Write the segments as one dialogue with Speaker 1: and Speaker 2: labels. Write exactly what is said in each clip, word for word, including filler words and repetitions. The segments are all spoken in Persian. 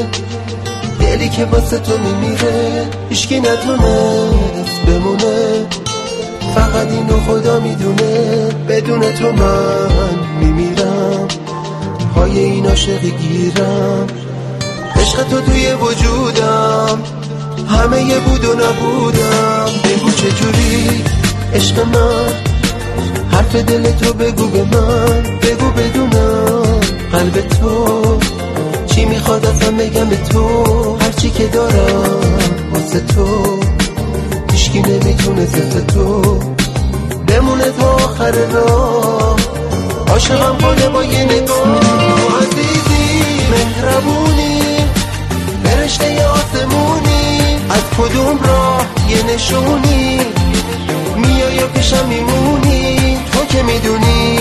Speaker 1: دلی که واسه تو میمیره هیچکی نتونست بمونه، فقط اینو خدا میدونه بدون تو من میمیرم، پای این عاشقی گیرم. عشق تو توی وجودم، همه یه بود و نبودم. بگو چجوری عشق من، حرف دل تو بگو به من، بگو بدونم قلب تو چی میخواد ازم بگم به تو. هرچی که دارم واسه تو هیچکی نمیتونه مثل تو بمونه تا آخر راه. عاشقم کنه با یه نگاه، عزیزی مهربونی فرشته آسمونی، از کدوم راه یه نشونی میای و پیشم میمونی. تو که میدونی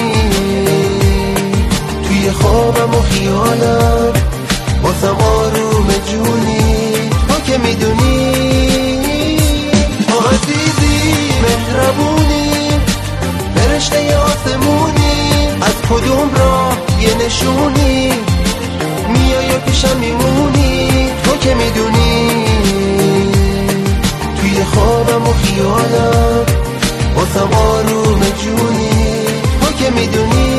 Speaker 1: توی خوابم و خیالم واسم آروم جونی. تو که میدونی عزیزی مهربونی فرشته آسمونی، از کدوم راه یه نشونی میای و پیشم میمونی. تو که میدونی توی خوابم و خیالم واسم آروم جونی. تو که میدونی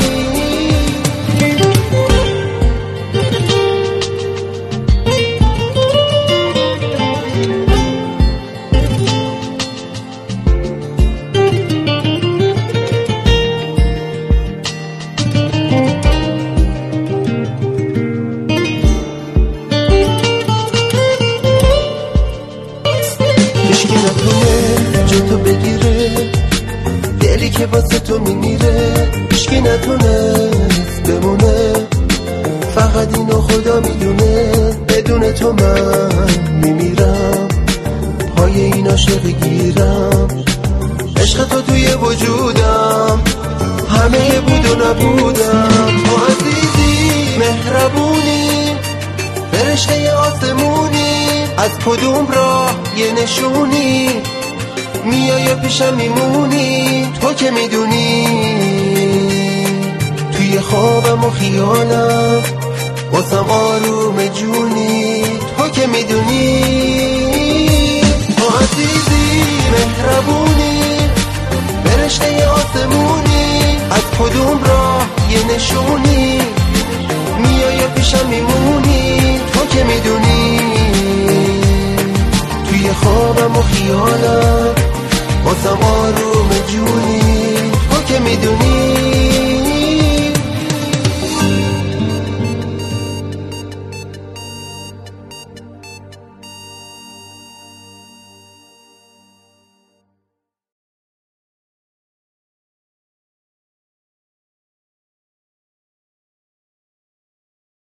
Speaker 1: هیچکی نتونه جا تو بگیره، دلی که واسه تو میمیره هیچکی نتونست بمونه، فقط اینو خدا میدونه بدون تو من میمیرم، پای این عاشق گیرم. عشق تو توی وجودم، همه بود و نبودم. تو عزیزی مهربونی فرشته آسمونی، از کدوم راه یه نشونی میای و پیشم میمونی. تو که میدونی توی خوابم و خیالم واسم آروم جونی. تو که میدونی تو عزیزی مهربونی فرشته آسمونی، از کدوم راه یه نشونی میای و پیشم میمونی. تو که میدونی توی خوابم و خیالم واسم آروم جونی. تو که میدونی